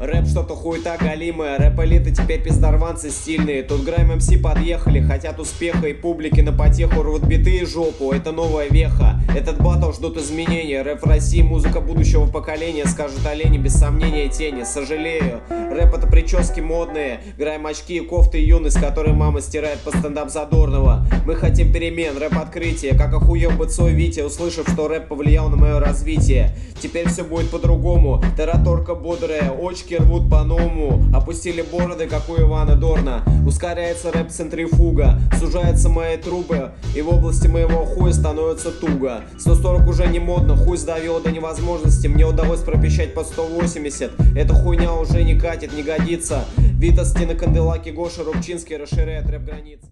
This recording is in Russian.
Рэп что-то хуета галимая, рэп-элиты теперь пиздарванцы стильные. Тут Грайм МС подъехали, хотят успеха и публики на потеху рвут биты и жопу. Это новая веха, этот батл ждут изменения. Рэп в России, музыка будущего поколения, скажут олени без сомнения тени. Сожалею, рэп это прически модные, Грайм очки и кофты и юность, которые мама стирает по стендап Задорнова. Мы хотим перемен, рэп открытие, как охуел бы Цой Витя, услышав, что рэп повлиял на мое развитие. Теперь все будет по-другому, тараторка бодрая, очки рвут по-новому. Опустили бороды, как у Ивана Дорна. Ускоряется рэп-центрифуга, сужаются мои трубы, и в области моего хуя становится туго. 140 уже не модно, хуй сдавило до невозможности. Мне удалось пропищать по 180. Эта хуйня уже не катит, не годится. Витас, Стена, Канделаки, Гоша, Рубчинский расширяет рэп-границы.